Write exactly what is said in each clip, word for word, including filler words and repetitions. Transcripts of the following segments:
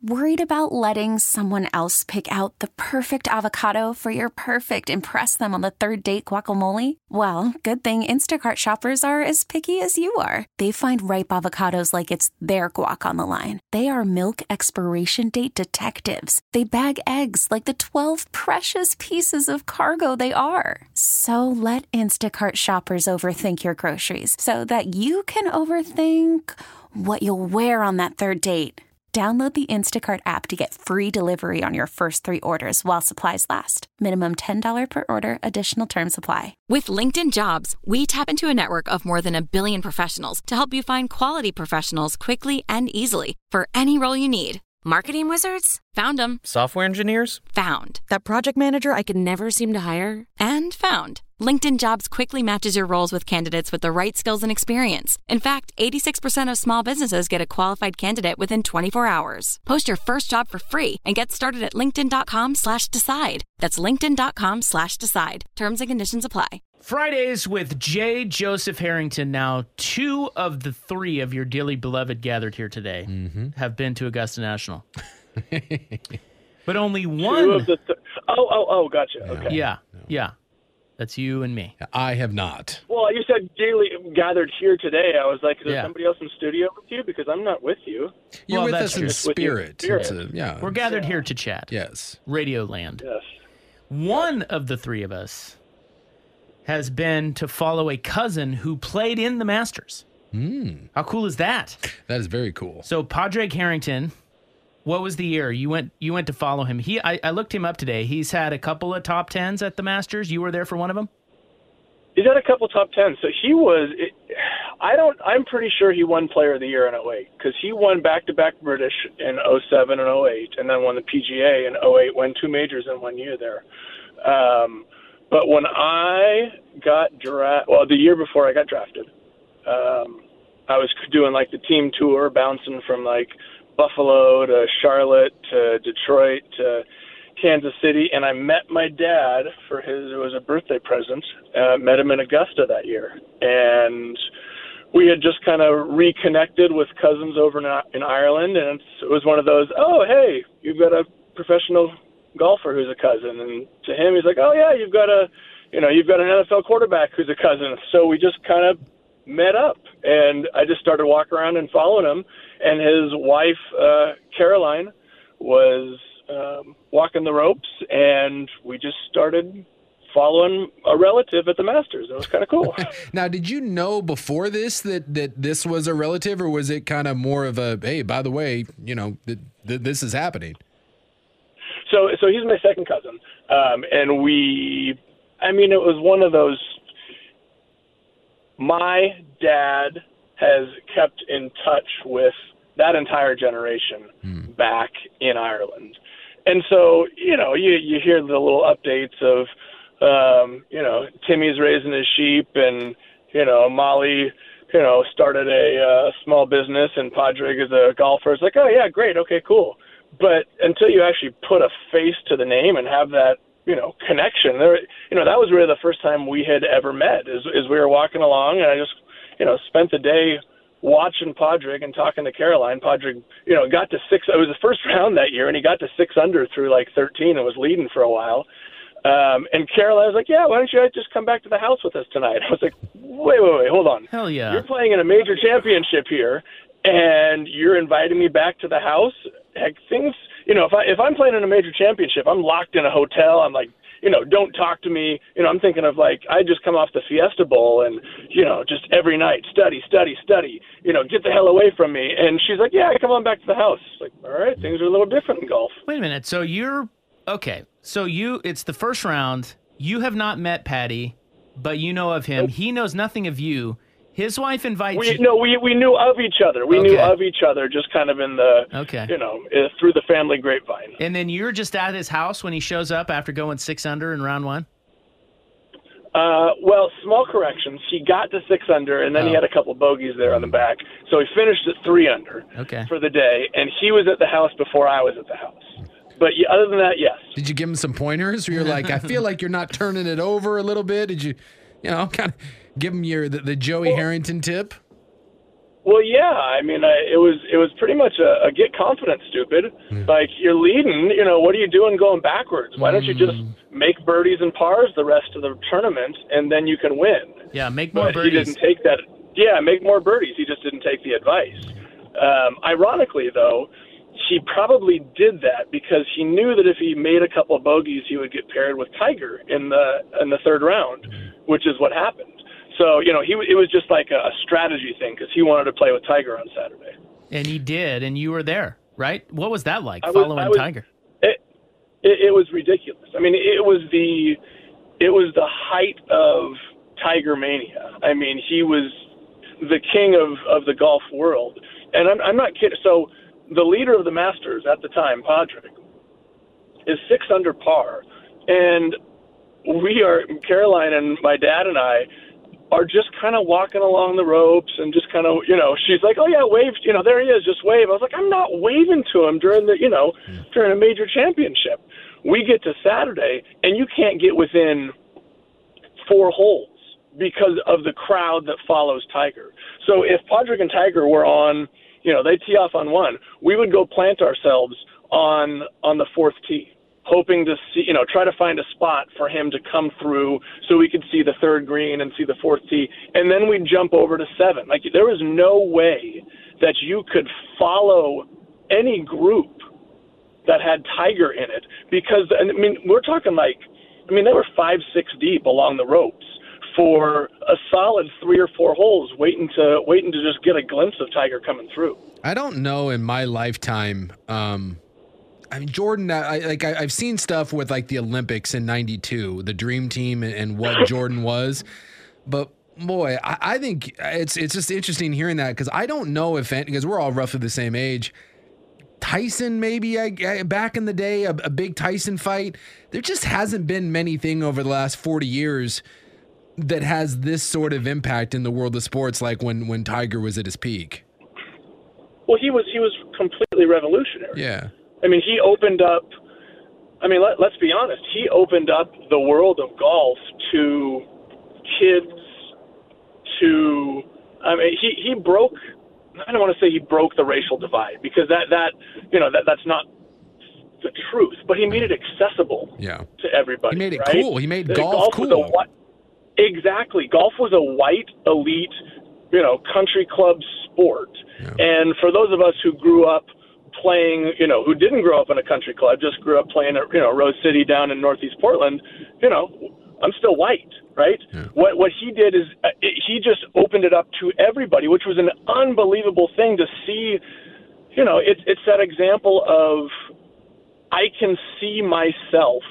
Worried about letting someone else pick out the perfect avocado for your perfect impress them on the third date guacamole? Well, good thing Instacart shoppers are as picky as you are. They find ripe avocados like it's their guac on the line. They are milk expiration date detectives. They bag eggs like the twelve precious pieces of cargo they are. So let Instacart shoppers overthink your groceries so that you can overthink what you'll wear on that third date. Download the Instacart app to get free delivery on your first three orders while supplies last. Minimum ten dollars per order. Additional terms apply. With LinkedIn Jobs, we tap into a network of more than a billion professionals to help you find quality professionals quickly and easily for any role you need. Marketing wizards? Found them. Software engineers? Found. That project manager I could never seem to hire? And found. LinkedIn Jobs quickly matches your roles with candidates with the right skills and experience. In fact, eighty-six percent of small businesses get a qualified candidate within twenty-four hours. Post your first job for free and get started at linkedin.com slash decide. That's linkedin.com slash decide. Terms and conditions apply. Fridays with J. Joseph Harrington. Now, two of the three of your dearly beloved gathered here today mm-hmm. have been to Augusta National. But only one. Two of the th- oh, oh, oh, gotcha. No, okay. Yeah, no. yeah. That's you and me. I have not. Well, you said daily gathered here today. I was like, is there yeah. somebody else in studio with you? Because I'm not with you. You're well, with us in spirit. spirit. A, yeah. We're gathered yeah. here to chat. Yes. Radio Land. Yes. One of the three of us has been to follow a cousin who played in the Masters. Mm. How cool is that? That is very cool. So Padraig Harrington, what was the year you went? You went to follow him. He, I, I looked him up today. He's had a couple of top tens at the Masters. You were there for one of them. He's had a couple top tens. So he was. It, I don't. I'm pretty sure he won Player of the Year in oh eight because he won back-to-back British in oh seven and oh eight, and then won the P G A in oh eight. Won two majors in one year there. Um, But when I got drafted, well, the year before I got drafted, um, I was doing like the team tour, bouncing from like Buffalo to Charlotte to Detroit to Kansas City, and I met my dad for his, it was a birthday present, uh, met him in Augusta that year. And we had just kind of reconnected with cousins over in, in Ireland, and it was one of those, oh, hey, you've got a professional golfer who's a cousin, and to him he's like, oh yeah, you've got a you know you've got an N F L quarterback who's a cousin. So we just kind of met up, and I just started walking around and following him, and his wife uh Caroline was um walking the ropes, and we just started following a relative at the Masters. It was kind of cool. Now, did you know before this that that this was a relative, or was it kind of more of a, hey, by the way, you know th- th- this is happening? So, so he's my second cousin, um, and we, I mean, it was one of those, my dad has kept in touch with that entire generation hmm. back in Ireland. And so, you know, you, you hear the little updates of, um, you know, Timmy's raising his sheep, and, you know, Molly, you know, started a uh, small business, and Padraig is a golfer. It's like, oh, yeah, great, okay, cool. But until you actually put a face to the name and have that, you know, connection, there, you know, that was really the first time we had ever met. Is, is we were walking along, and I just, you know, spent the day watching Padraig and talking to Caroline. Padraig, you know, got to six. It was the first round that year, and he got to six under through like thirteen and was leading for a while. Um, and Caroline was like, "Yeah, why don't you just come back to the house with us tonight?" I was like, "Wait, wait, wait, hold on. Hell yeah! You're playing in a major championship here, and you're inviting me back to the house." Heck, things, you know, if I if I'm playing in a major championship, I'm locked in a hotel. I'm like, you know, don't talk to me. You know, I'm thinking of like, I just come off the Fiesta Bowl, and, you know, just every night, study, study, study, you know, get the hell away from me. And she's like, yeah, come on back to the house. It's like, all right, things are a little different in golf. Wait a minute. So you're, okay. So you, it's the first round. You have not met Patty, but you know of him. Nope. He knows nothing of you. His wife invites we, you. No, we we knew of each other. We okay. knew of each other just kind of in the, okay. you know, uh, through the family grapevine. And then you're just at his house when he shows up after going six under in round one? Uh, well, small corrections. He got to six under, and then oh. he had a couple bogeys there on the back. So he finished at three under okay. for the day, and he was at the house before I was at the house. But yeah, other than that, yes. Did you give him some pointers where you're like, I feel like you're not turning it over a little bit? Did you, you know, kind of give him your the, the Joey well, Harrington tip? Well, yeah. I mean, I, it was it was pretty much a, a get confident, stupid. Mm. Like, you're leading. You know, what are you doing going backwards? Why don't you just make birdies and pars the rest of the tournament, and then you can win? Yeah, make more but birdies. He didn't take that. Yeah, make more birdies. He just didn't take the advice. Um, ironically, though, he probably did that because he knew that if he made a couple of bogeys, he would get paired with Tiger in the in the third round, which is what happened. So, you know, he it was just like a strategy thing because he wanted to play with Tiger on Saturday. And he did, and you were there, right? What was that like, was, following was, Tiger? It, it, it was ridiculous. I mean, it was the it was the height of Tiger mania. I mean, he was the king of, of the golf world. And I'm, I'm not kidding. So the leader of the Masters at the time, Padraig, is six under par. And we are, Caroline and my dad and I, are just kind of walking along the ropes and just kind of, you know, she's like, oh, yeah, wave, you know, there he is, just wave. I was like, I'm not waving to him during the, you know, during a major championship. We get to Saturday, and you can't get within four holes because of the crowd that follows Tiger. So if Padraig and Tiger were on, you know, they tee off on one, we would go plant ourselves on on the fourth tee, hoping to see, you know, try to find a spot for him to come through so we could see the third green and see the fourth tee, and then we'd jump over to seven. Like, there was no way that you could follow any group that had Tiger in it because, I mean, we're talking like, I mean, they were five, six deep along the ropes for a solid three or four holes, waiting to waiting to just get a glimpse of Tiger coming through. I don't know in my lifetime. Um, I mean, Jordan. I, like I, I've seen stuff with like the Olympics in ninety-two, the Dream Team, and, and what Jordan was. But boy, I, I think it's it's just interesting hearing that because I don't know if because we're all roughly the same age. Tyson, maybe I, I, back in the day, a, a big Tyson fight. There just hasn't been many thing over the last forty years that has this sort of impact in the world of sports, like when, when Tiger was at his peak. Well, he was he was completely revolutionary. Yeah. I mean, he opened up. I mean, let, let's be honest. He opened up the world of golf to kids. To, I mean, he he broke. I don't want to say he broke the racial divide because that that you know that that's not the truth. But he made it accessible. Yeah. To everybody. He made it right? cool. He made the golf, golf cool. Was a, Exactly. Golf was a white, elite, you know, country club sport. Yeah. And for those of us who grew up playing, you know, who didn't grow up in a country club, just grew up playing at, you know, Rose City down in Northeast Portland, you know, I'm still white, right? Yeah. What what he did is uh, it, he just opened it up to everybody, which was an unbelievable thing to see. You know, it's it's that example of I can see myself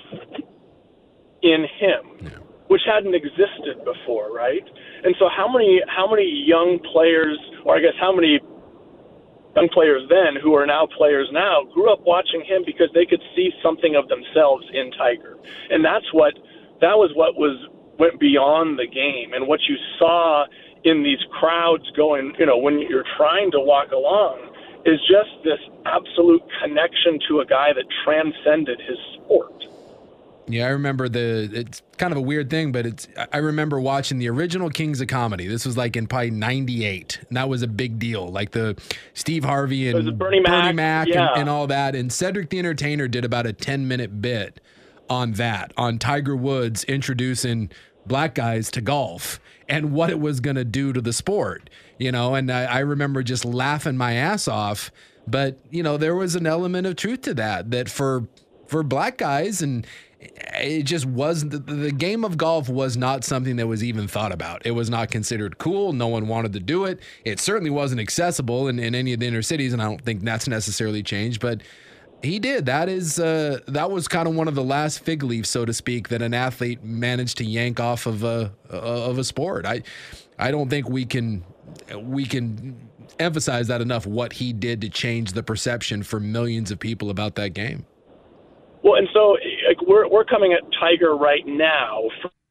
in him. Yeah. Which hadn't existed before, right? And so how many how many young players, or I guess how many young players then who are now players now, grew up watching him because they could see something of themselves in Tiger. And that's what that was what was went beyond the game, and what you saw in these crowds going, you know, when you're trying to walk along, is just this absolute connection to a guy that transcended his sport. Yeah, I remember the, it's kind of a weird thing, but it's, I remember watching the original Kings of Comedy. This was like in probably ninety-eight. And that was a big deal. Like the Steve Harvey and Bernie Mac, Bernie Mac yeah. and, and all that. And Cedric the Entertainer did about a ten minute bit on that, on Tiger Woods introducing black guys to golf and what it was going to do to the sport, you know? And I, I remember just laughing my ass off, but you know, there was an element of truth to that, that for, for black guys, and it just wasn't, the, the game of golf was not something that was even thought about. It was not considered cool. No one wanted to do it. It certainly wasn't accessible in, in any of the inner cities, and I don't think that's necessarily changed, but he did. That is, uh, that was kind of one of the last fig leaves, so to speak, that an athlete managed to yank off of a, of a sport. I, I don't think we can, we can emphasize that enough, what he did to change the perception for millions of people about that game. Well, and so like, we're we're coming at Tiger right now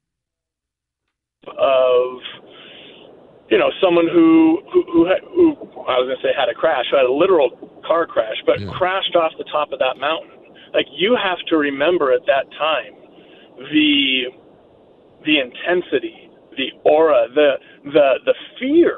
of, you know, someone who who who, had, who I was going to say had a crash, who had a literal car crash, but yeah. crashed off the top of that mountain. Like, you have to remember at that time the the intensity, the aura, the the the fear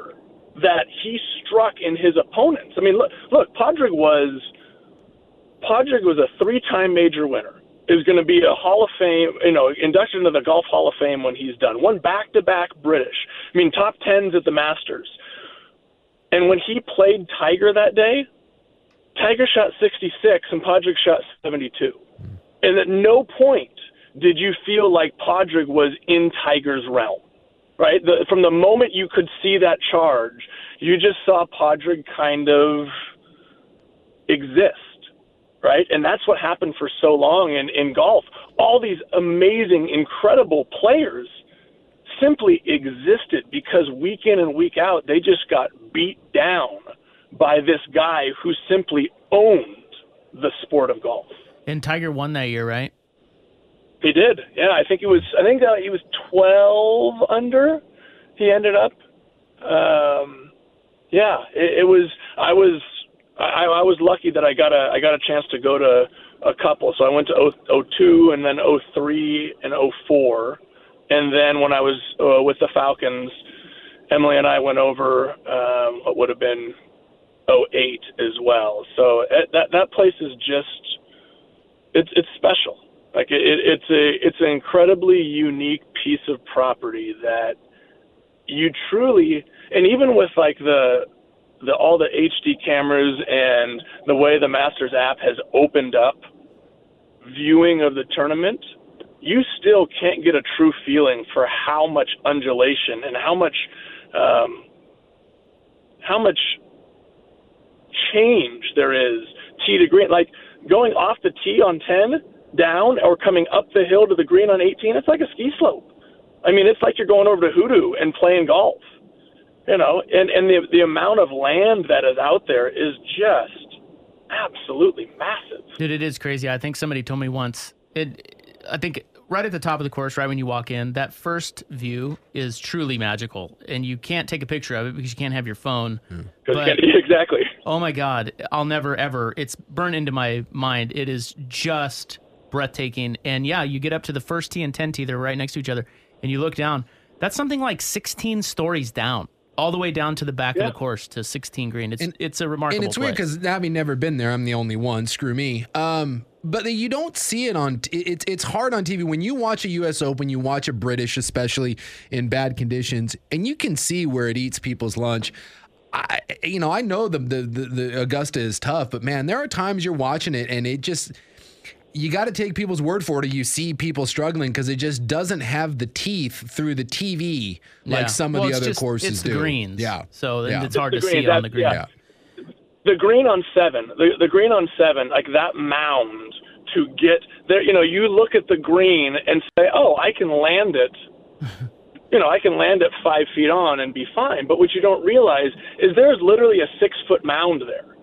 that he struck in his opponents. I mean, look, look Padraig was Padraig was a three-time major winner. Is going to be a Hall of Fame, you know, inducted into the Golf Hall of Fame when he's done. Won back-to-back British. I mean, top tens at the Masters. And when he played Tiger that day, Tiger shot sixty-six and Padraig shot seventy-two. And at no point did you feel like Padraig was in Tiger's realm, right? The, from the moment you could see that charge, you just saw Padraig kind of exist. Right? And that's what happened for so long in, in golf. All these amazing, incredible players simply existed because week in and week out, they just got beat down by this guy who simply owned the sport of golf. And Tiger won that year, right? He did. Yeah, I think it was, I think uh, he was twelve under. He ended up. Um, yeah, it, it was, I was, I, I was lucky that I got a I got a chance to go to a couple. So I went to oh two and then oh three and oh four. And then when I was uh, with the Falcons, Emily and I went over um, what would have been oh eight as well. So it, that that place is just it's it's special. Like it, it's a it's an incredibly unique piece of property that you truly, and even with like the The, all the H D cameras and the way the Masters app has opened up viewing of the tournament, you still can't get a true feeling for how much undulation and how much um, how much change there is tee to green. Like going off the tee on ten down or coming up the hill to the green on eighteen, it's like a ski slope. I mean, it's like you're going over to Hoodoo and playing golf. You know, and, and the the amount of land that is out there is just absolutely massive. Dude, it is crazy. I think somebody told me once, it. I think right at the top of the course, right when you walk in, that first view is truly magical. And you can't take a picture of it because you can't have your phone. Mm. But, exactly. Oh, my God. I'll never, ever. It's burned into my mind. It is just breathtaking. And, yeah, you get up to the first tee and ten tee. They're right next to each other. And you look down. That's something like sixteen stories down. All the way down to the back yeah. of the course to sixteen green. It's and, it's a remarkable And it's place. weird because having never been there, I'm the only one. Screw me. Um, but you don't see it on. It's it's hard on T V when you watch a U S Open. You watch a British, especially in bad conditions, and you can see where it eats people's lunch. I you know I know the the the, the Augusta is tough, but man, there are times you're watching it and it just. You got to take people's word for it, or you see people struggling because it just doesn't have the teeth through the T V like yeah. some well, of the other just, course it's do. The greens. Yeah. So yeah. it's hard the to green, see it on the green. Yeah. The green on seven, the, the green on seven, like that mound to get there, you know, you look at the green and say, oh, I can land it. You know, I can land it five feet on and be fine. But what you don't realize is there's literally a six-foot mound there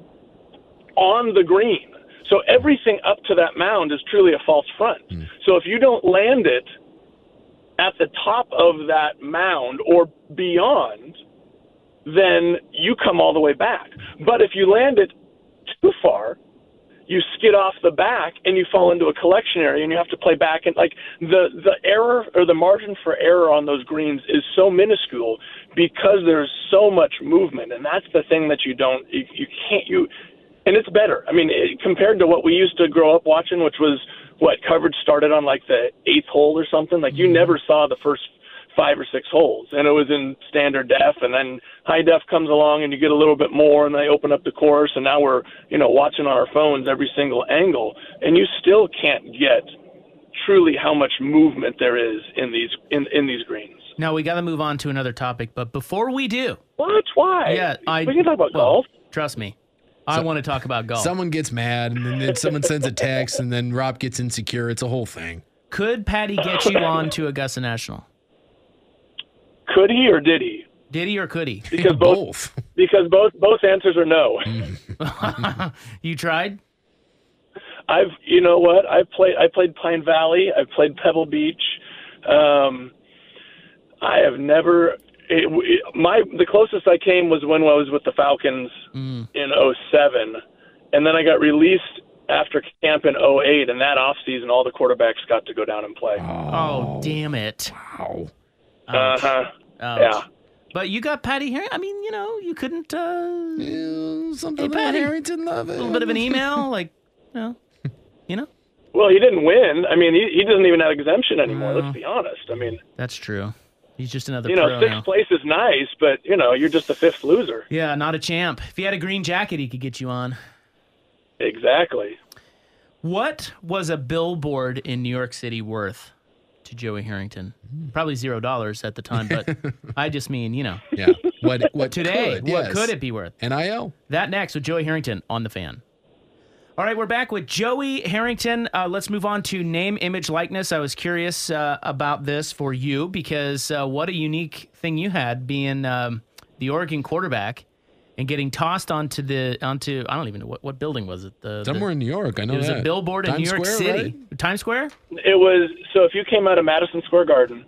on the green. So everything up to that mound is truly a false front. Mm. So if you don't land it at the top of that mound or beyond, then you come all the way back. But if you land it too far, you skid off the back and you fall into a collection area and you have to play back. And like the, the error or the margin for error on those greens is so minuscule because there's so much movement. And that's the thing that you don't, you, you can't, you, and it's better. I mean, it, compared to what we used to grow up watching, which was what coverage started on like the eighth hole or something. Like you never saw the first five or six holes, and it was in standard def, and then high def comes along, and you get a little bit more, and they open up the course, and now we're you know watching on our phones every single angle, and you still can't get truly how much movement there is in these in in these greens. Now we got to move on to another topic, but before we do, what? Why? Yeah, I, we can talk about well, golf. Trust me. I so, want to talk about golf. Someone gets mad, and then someone sends a text, and then Rob gets insecure. It's a whole thing. Could Patty get you on to Augusta National? Could he or did he? Did he or could he? Because both, both. Because both both answers are no. You tried? I've you know what? I played I played Pine Valley. I've played Pebble Beach. Um, I have never. It, it, my the closest I came was when I was with the Falcons mm. in oh seven, and then I got released after camp in oh eight, and that off season, all the quarterbacks got to go down and play. Oh, oh damn it! Wow. Uh huh. Yeah. But you got Patty Harrington. I mean, you know, you couldn't. Uh, Yeah, something Hey, about Patty. Harrington love a it. little bit of an email, like, you know, you know. Well, he didn't win. I mean, he, he doesn't even have exemption anymore. No. Let's be honest. I mean, That's true. He's just another you know, pro sixth now. place is nice, but you know, you're just the fifth loser. Yeah, not a champ. If he had a green jacket, he could get you on. Exactly. What was a billboard in New York City worth to Joey Harrington? Probably zero dollars at the time, but I just mean, you know, Yeah. What what today, could, what yes. could it be worth? N I L. That next with Joey Harrington on The Fan. All right, we're back with Joey Harrington. Uh, let's move on to name, image, likeness. I was curious uh, about this for you because uh, what a unique thing you had being um, the Oregon quarterback and getting tossed onto the onto I don't even know what, what building was it? The, Somewhere the, in New York. I know it was that. a billboard in Times New York Square, City, right? Times Square. It was so if you came out of Madison Square Garden,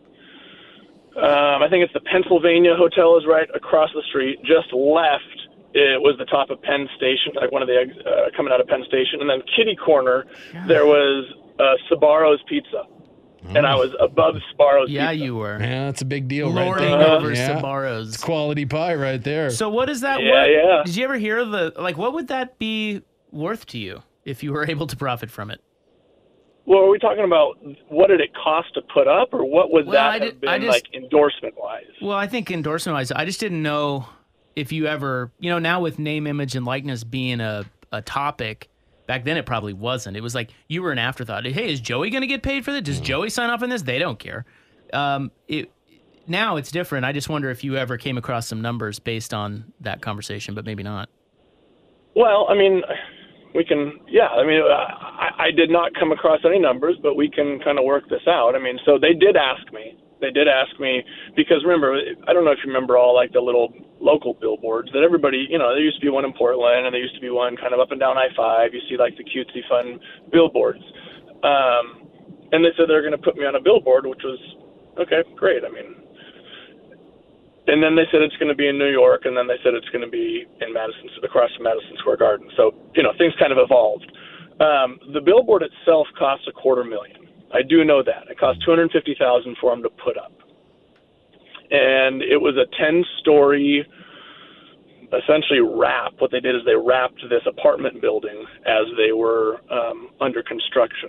um, I think it's the Pennsylvania Hotel is right across the street. Just left, it was the top of Penn Station, like one of the uh, coming out of Penn Station, and then kitty corner there was uh, Sbarro's Pizza, and I was above Sbarro's Yeah, Pizza. you were. Yeah, that's a big deal right Lording there. over Yeah. Sbarro's. It's quality pie right there. So what is that? Yeah, what, yeah. Did you ever hear the like? What would that be worth to you if you were able to profit from it? Well, are we talking about what did it cost to put up, or what would Well, that I have did- been I just- like endorsement wise? Well, I think endorsement wise, I just didn't know if you ever, you know, now with name, image, and likeness being a, a topic, back then it probably wasn't. It was like you were an afterthought. Hey, is Joey going to get paid for this? Does Joey sign off on this? They don't care. Um, it now it's different. I just wonder if you ever came across some numbers based on that conversation, but maybe not. Well, I mean, we can, yeah, I mean, I, I did not come across any numbers, but we can kind of work this out. I mean, so they did ask me. They did ask me because remember, I don't know if you remember all like the little local billboards that everybody, you know, there used to be one in Portland and there used to be one kind of up and down I five. You see like the cutesy fun billboards. Um, and they said they're going to put me on a billboard, which was, okay, great. I mean, and then they said it's going to be in New York, and then they said it's going to be in Madison, across from Madison Square Garden. So, you know, things kind of evolved. Um, the billboard itself costs a quarter million. I do know that. It cost two hundred fifty thousand dollars for them to put up. And it was a ten-story, essentially wrap. What they did is they wrapped this apartment building as they were um, under construction.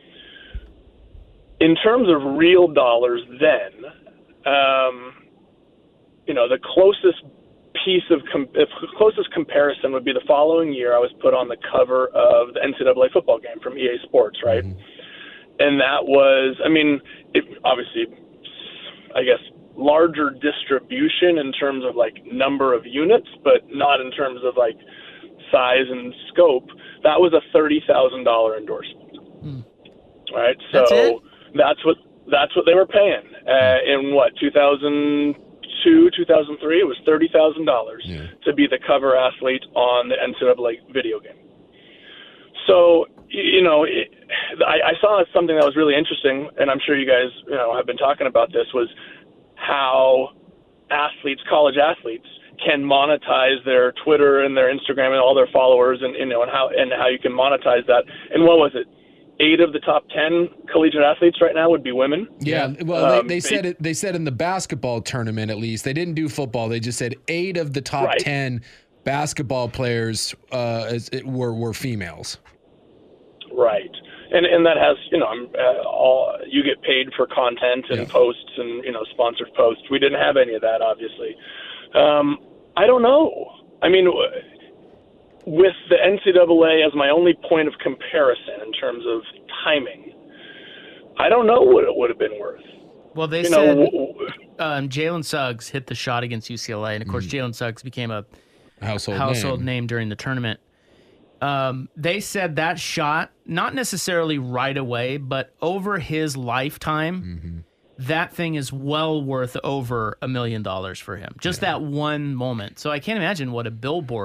In terms of real dollars then, um, you know, the closest piece of com- the closest comparison would be the following year I was put on the cover of the N C double A football game from E A Sports, right? Mm-hmm. And that was, I mean, it, obviously, I guess, larger distribution in terms of like number of units, but not in terms of like size and scope. That was a thirty thousand dollars endorsement. Mm. Right? So that's, it? that's what that's what they were paying. Uh, in what, two thousand two, two thousand three, it was thirty thousand dollars yeah. to be the cover athlete on the N C double A video game. So, you know, it, I, I saw something that was really interesting, and I'm sure you guys, you know, have been talking about this, was how athletes, college athletes, can monetize their Twitter and their Instagram and all their followers, and you know, and how and how you can monetize that. And what was it? Eight of the top ten collegiate athletes right now would be women. Yeah, well, um, they, they said it. They said in the basketball tournament, at least, they didn't do football. They just said eight of the top right. ten basketball players uh, as, it were were females. Right, and and that has, you know, uh, all you get paid for content and yeah. posts and, you know, sponsored posts. We didn't have any of that, obviously. Um, I don't know. I mean, with the N C double A as my only point of comparison in terms of timing, I don't know what it would have been worth. Well, they you said know, um, Jalen Suggs hit the shot against U C L A, and of course, mm-hmm. Jalen Suggs became a household household name. name during the tournament. Um, they said that shot, not necessarily right away, but over his lifetime, mm-hmm. that thing is well worth over a million dollars for him. Just yeah. that one moment. So I can't imagine what a billboard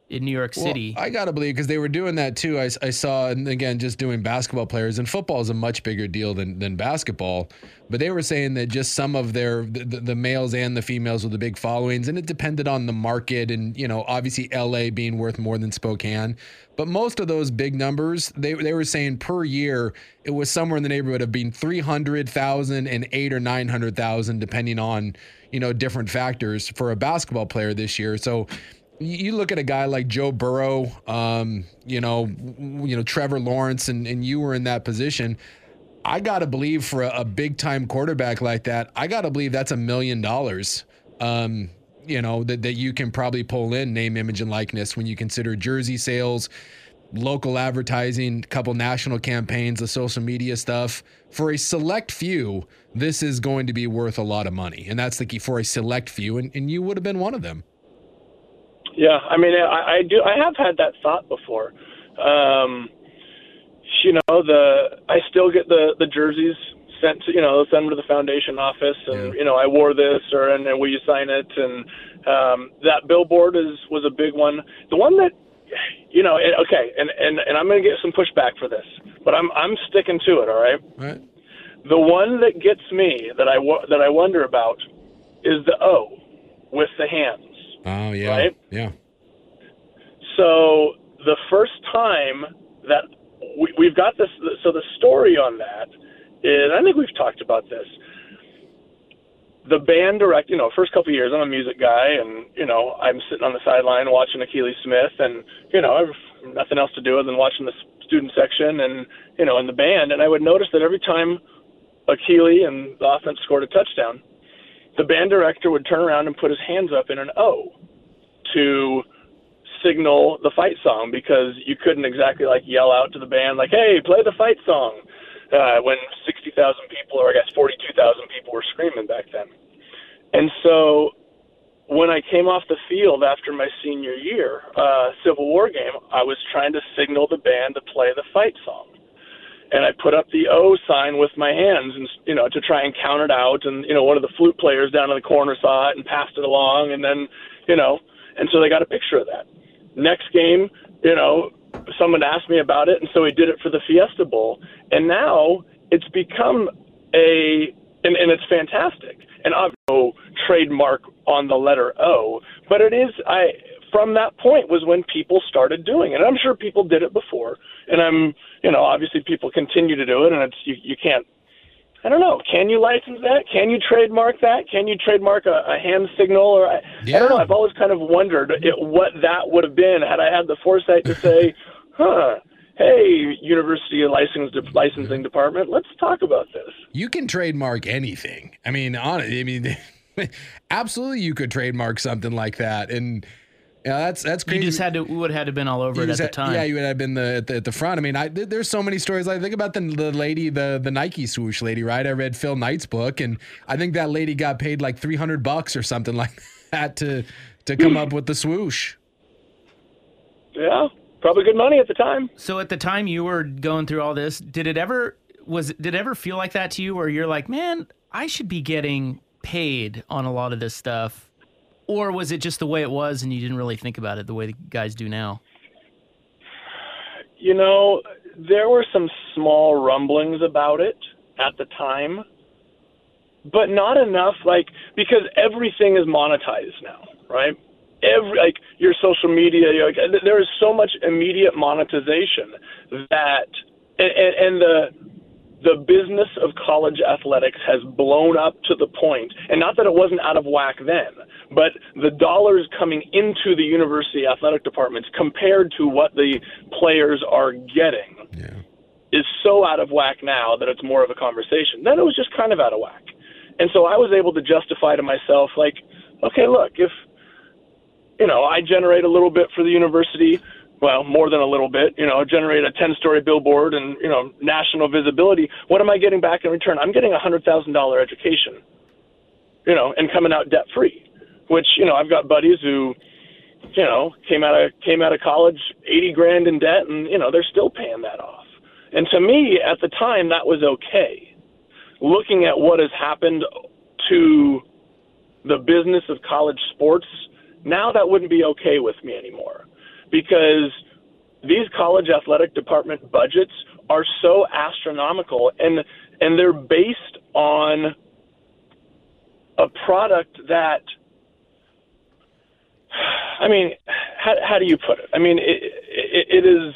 in New York City. Well, I got to believe because they were doing that too. I, I saw, and again, just doing basketball players, and football is a much bigger deal than, than basketball. But they were saying that just some of their, the, the males and the females with the big followings, and it depended on the market and, you know, obviously L A being worth more than Spokane. But most of those big numbers, they they were saying per year, it was somewhere in the neighborhood of being three hundred thousand and eight or nine hundred thousand, depending on, you know, different factors for a basketball player this year. So, you look at a guy like Joe Burrow, um, you know, you know Trevor Lawrence, and, and you were in that position. I got to believe for a, a big-time quarterback like that, I got to believe that's a million dollars, um, you know, that, that you can probably pull in name, image, and likeness when you consider jersey sales, local advertising, a couple national campaigns, the social media stuff. For a select few, this is going to be worth a lot of money, and that's the key for a select few, and, and you would have been one of them. Yeah, I mean, I, I do. I have had that thought before. Um, you know, the I still get the, the jerseys sent to, you know, send them to the foundation office, and Yeah. you know, I wore this, or and then will you sign it? And um, that billboard is was a big one. The one that, you know, it, okay, and, and, and I'm going to get some pushback for this, but I'm I'm sticking to it. All right. All right. The one that gets me that I that I wonder about is the O with the hands. Oh, yeah. Right? Yeah. So the first time that we, we've got this, so the story on that is, I think we've talked about this. The band direct, you know, first couple of years, I'm a music guy, and, you know, I'm sitting on the sideline watching Akili Smith, and, you know, I've nothing else to do other than watching the student section and, you know, in the band. And I would notice that every time Akili and the offense scored a touchdown, the band director would turn around and put his hands up in an O to signal the fight song, because you couldn't exactly like yell out to the band like, hey, play the fight song, uh, when sixty thousand people, or I guess forty-two thousand people were screaming back then. And so when I came off the field after my senior year, uh, Civil War game, I was trying to signal the band to play the fight song. And I put up the O sign with my hands, and you know, to try and count it out. And you know, one of the flute players down in the corner saw it and passed it along. And then, you know, and so they got a picture of that. Next game, you know, someone asked me about it, and so we did it for the Fiesta Bowl. And now it's become a, and, and it's fantastic. And I have no trademark on the letter O, but it is, I, from that point was when people started doing it. And I'm sure people did it before. And I'm, you know, obviously people continue to do it, and it's, you, you can't, I don't know, can you license that? Can you trademark that? Can you trademark a, a hand signal? Or I, Yeah. I don't know. I've always kind of wondered it, what that would have been had I had the foresight to say, huh, hey, University Licensing, licensing Department, let's talk about this. You can trademark anything. I mean, on I mean, absolutely, you could trademark something like that, and yeah, that's that's crazy. You just had to would have had to been all over You it at just the had- time. Yeah, you would have been the at, the at the front. I mean, I th- there's so many stories. Like think about the the lady, the the Nike swoosh lady, right? I read Phil Knight's book, and I think that lady got paid like three hundred bucks or something like that to to come up with the swoosh. Yeah, probably good money at the time. So at the time you were going through all this, did it ever was did it ever feel like that to you, where you're like, man, I should be getting paid on a lot of this stuff? Or was it just the way it was and you didn't really think about it the way the guys do now? You know, there were some small rumblings about it at the time, but not enough, like, because everything is monetized now, right? Every, like, your social media, you know, like, there is so much immediate monetization that, and, and the the business of college athletics has blown up to the point, and not that it wasn't out of whack then, but the dollars coming into the university athletic departments compared to what the players are getting Yeah. is so out of whack now that it's more of a conversation. Then it was just kind of out of whack. And so I was able to justify to myself, like, okay, look, if, you know, I generate a little bit for the university, well, more than a little bit, you know, generate a ten-story billboard and, you know, national visibility, what am I getting back in return? I'm getting a one hundred thousand dollars education, you know, and coming out debt-free, which, you know, I've got buddies who, you know, came out of came out of college eighty grand in debt, and, you know, they're still paying that off. And to me, at the time, that was okay. Looking at what has happened to the business of college sports, now that wouldn't be okay with me anymore. because these college athletic department budgets are so astronomical, and and they're based on a product that, I mean, how, how do you put it? I mean, it, it, it is,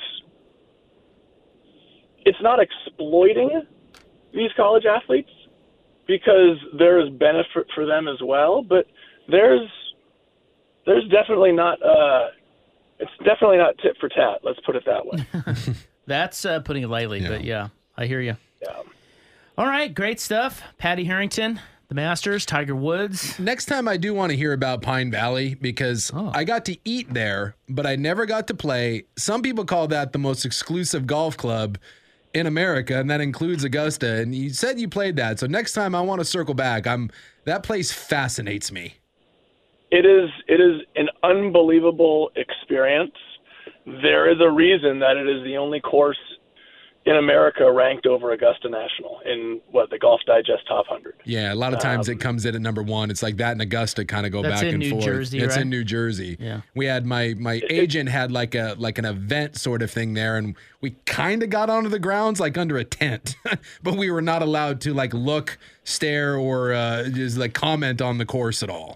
it's not exploiting these college athletes because there is benefit for them as well, but there's, there's definitely not, uh, it's definitely not tit for tat. Let's put it that way. That's uh, putting it lightly, Yeah. but yeah, I hear you. Yeah. All right, great stuff. Patty Harrington, the Masters, Tiger Woods. Next time I do want to hear about Pine Valley because Oh. I got to eat there, but I never got to play. Some people call that the most exclusive golf club in America, and that includes Augusta. And you said you played that, so next time I want to circle back. I'm that place fascinates me. It is it is an unbelievable experience. There is a reason that it is the only course in America ranked over Augusta National in what the Golf Digest Top one hundred. Yeah, a lot of times Um, it comes in at number one. It's like that and Augusta kind of go That's back in and New forth. Jersey, it's right? in New Jersey. Yeah. We had my my agent had like a like an event sort of thing there, and we kind of got onto the grounds like under a tent, but we were not allowed to like look, stare, or uh, just like comment on the course at all.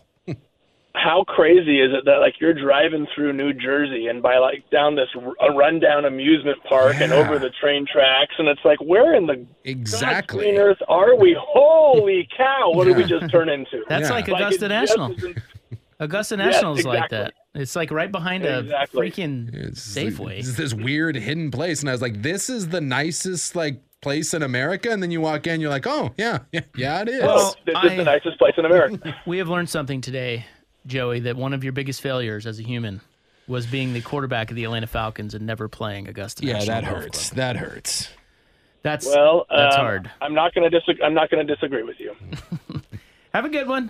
How crazy is it that like you're driving through New Jersey and by like down this r- a rundown amusement park and Yeah. over the train tracks, and it's like, where in the Exactly. God's green earth are we? Holy cow! What did we just turn into? That's Yeah. like Like, Augusta it National. just isn't- Augusta Yes, National is like exactly. that. It's like right behind Exactly. a freaking It's Safeway. It's this weird hidden place, and I was like, "This is the nicest like place in America." And then you walk in, you're like, "Oh yeah, yeah, yeah, it is." Well, This I- is the nicest place in America. We have learned something today, Joey, that one of your biggest failures as a human was being the quarterback of the Atlanta Falcons and never playing Augusta yeah, National that Golf hurts. Club. That hurts. That's Well, that's um, hard. I'm not going to disagree. I'm not going to disagree with you. Have a good one.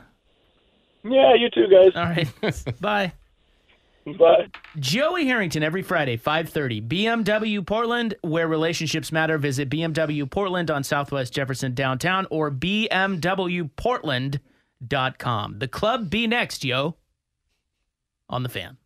Yeah, you too, guys. All right. Bye. Bye. Joey Harrington every Friday, five thirty. B M W Portland, where relationships matter. Visit B M W Portland on Southwest Jefferson downtown or b m w portland dot com. The club be next, yo, on the Fan.